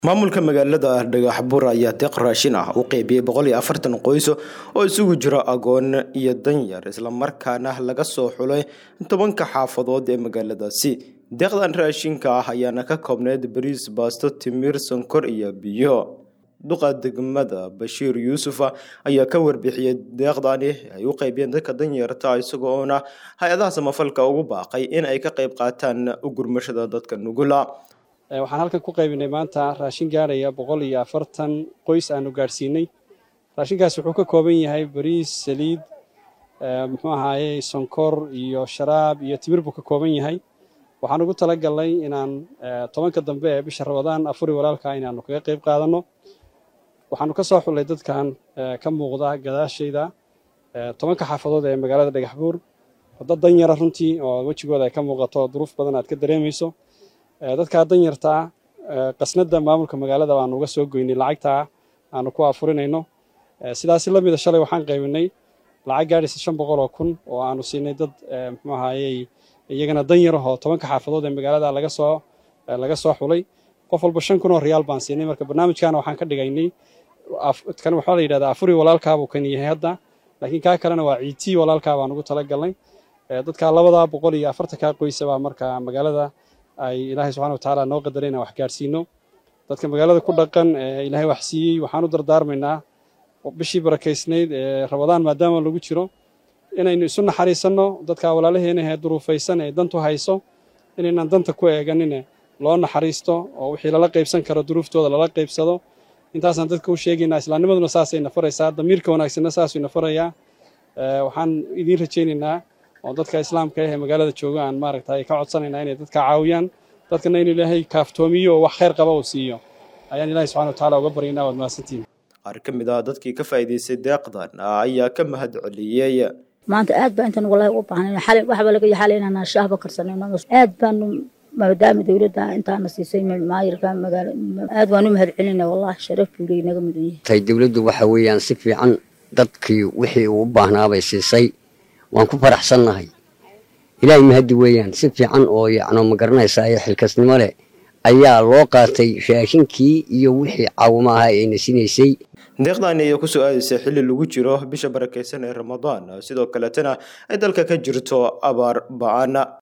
maamulka magaalada Dhagaxbuur ayaa deeq raashin ah u qaybiyay 140 qoys oo isugu jira agoon iyo danyar isla markaana laga soo xulay 10 xaafadood ee magaaladaasi. Deeqdan raashinka ah ayaana ka koobneyd bariis, baasto, timir, sonkor iyo biyo. Duqa degmada Bashiir Yuusuf ayaa ka warbixiyay deeqdani ay u qaybiyeen dadka danyarta isagoo hay'adaha samafalka ugu baaqay in ay ka qayb qaataan u gurmashada dadka nugula. waxaan halkan ku qaybinay maanta raashin gaaraya 140 qoys aanu gaarsiinay. raashinkaas wuxuu ka kooban yahay bariis, saliid, sonkor iyo sharaab iyo timir buu ka kooban yahay. waxaan ugu talagalnay inaan 10ka dambe ee bisha Ramadaan afuri walaalka inaanu kaga qayb qaadano. waxaanu ka soo xulay dadkan ka muuqda gadaashayda 10ka xaafadood ee magaalada Dhagaxbuur. dad danyar runtii oo wajigooda ay ka muuqato duruuf badan aad ka dareemayso. dadka danyarta qasnada maamulka magaalada waan uga soo goynay lacagta aanu ku afurinayno. sidaas la mid ah shalay waxaan qaybinay lacag gaaraysa 500,000 oo aanu siinay dad iyagana danyar ah oo 10ka xaafadood ee magaalada laga soo xulay. qof walba 5,000 oo riyaal baan siinay. marka barnaamijkan waxaan ka dhigaynay kan waxa la yiraahdaa afuri walaalka buu kan yahay hadda, laakiin ka kalena waa ciiti walaalka baan ugu talagalnay. dadka 240 qoys baa marka magaalada ay Ilaahay subhanahu wa ta'ala noo qadarayna wax gaarsiino. dadka magaalada ku dhaqan Ilaahay wax siiyay waxaan u dardaarmaynaa bishii barakeysnayd ee Ramadaan maadaama lagu jiro inaynu isu naxariisano. dadka walaalaheena ee duruufaysan ee dantu hayso inaynan danta ku eeganin loo naxariisto oo wixii lala qaybsan karo duruuftooda lala qaybsado. intaasaan dadka u sheegaynaa islaamnimaduna saasay nafaraysaa, damiirka wanaagsanna saasuu nafarayaa. waxaan idin rajaynaynaa oo dadka islaamka ah ee magaalada jooga aan maaragtay ka codsanaynaa inay dadka caawiyaan, dadkana in Ilaahay kaaftoomiyo oo wax khayr qaba uu siiyo ayaan Ilaahay subhanahu wa ta'ala uga baryaynaa. waad mahadsantiin. qaar ka mid ah dadkii ka faa'iideystay deeqdan ayaa ka mahad celiyay. maanta aad baan intan wallahi u baahnaa xalay waxba laga yahay inaan shahba karsanayno. aad baan maadaama dawladda intaana siisay maayirka magaalada aad waan u mahad celinaa. wallahi sharaf buu inaga mudan yahay. tay dawladdu waxa weeyaan si fiican dadkii wixii uu baahnaabay siisay. waan ku faraxsanahay. Ilaahay mahadi weeyaan si fiican oo ma garanaysaa xilkasnimo leh ayaa loo qaatay raashinkii iyo wixii caawimaaha ay nasiinaysay. deeqdani ayaa ku soo aadaysa xilli lagu jiro bisha barakeysan ee Ramadaan, sidoo kale tana ay dalka ka jirto abaar ba'an.